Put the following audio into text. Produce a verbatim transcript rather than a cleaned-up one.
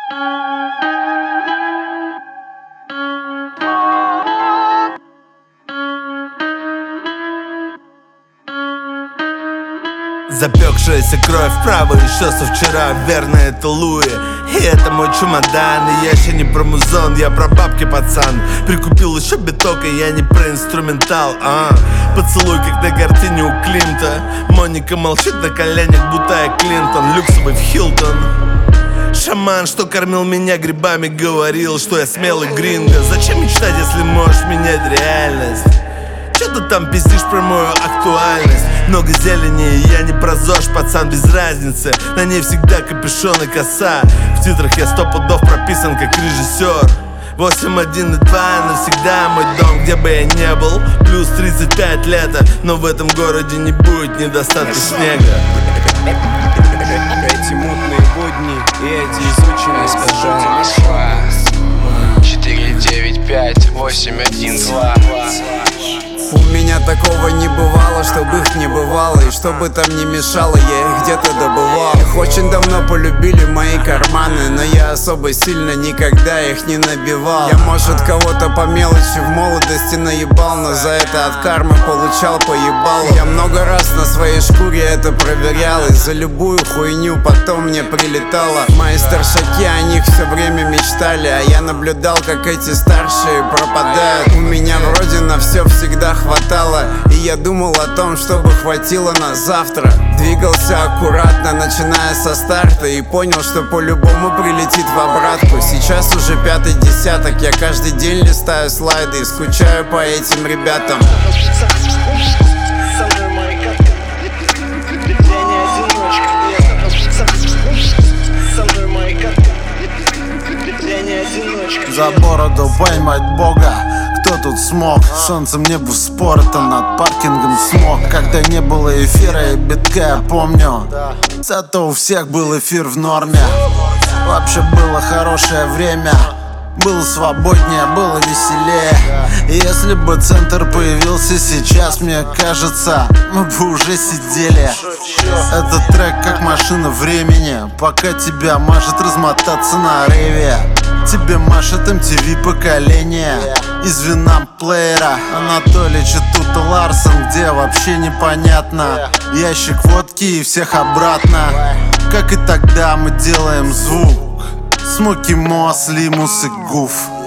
Запекшаяся кровь вправо еще со вчера, верно, это Луи. И это мой чемодан, и я еще не про музон, я про бабки, пацан. Прикупил еще биток, и я не про инструментал, а поцелуй, как на картине у Климта. Моника молчит на коленях, будто я Клинтон. Люксовый в Хилтон. Шаман, что кормил меня грибами, говорил, что я смелый гринго. Зачем мечтать, если можешь менять реальность? Че ты там пиздишь про мою актуальность? Много зелени, и я не про ЗОЖ, пацан, без разницы. На ней всегда капюшон и коса. В титрах я сто пудов прописан как режиссер. Восемь, один и два, навсегда мой дом, где бы я не был. Плюс тридцать пять лета, но в этом городе не будет недостатка снега. Эти мутные будни и эти изученные скажу четыре девять пять восемь один два. У меня такого не бывало, чтобы их не бывало. И что бы там ни мешало, я их где-то добывал. Их очень давно полюбили мои карманы, но я особо сильно никогда их не набивал. Я, может, кого-то по мелочи в молодости наебал, но за это от кармы получал поебал. Я много раз на своей шкуре это проверял, и за любую хуйню потом мне прилетало. Мои старшаки о них все время мечтали, а я наблюдал, как эти старшие пропадают. У меня вроде на все всегда хватало, и я думал о том, чтобы хватило на завтра. Двигался аккуратно, начиная со старта, и понял, что по-любому прилетит в обратку. Сейчас уже пятый десяток, я каждый день листаю слайды и скучаю по этим ребятам. За бороду поймать Бога, кто тут смог? Солнцем небу спорта, над паркингом смог. Когда не было эфира и битка, я помню. Зато у всех был эфир в норме. Вообще было хорошее время. Было свободнее, было веселее. И если бы центр появился сейчас, мне кажется, мы бы уже сидели. Этот трек как машина времени, пока тебя может размотаться на рейве. Тебе машет эм ти ви поколение из винамплеера. Анатолий Четута Ларсон, где вообще непонятно. Ящик водки и всех обратно. Как и тогда мы делаем звук. Смоки Мо, Лимус и Гуф.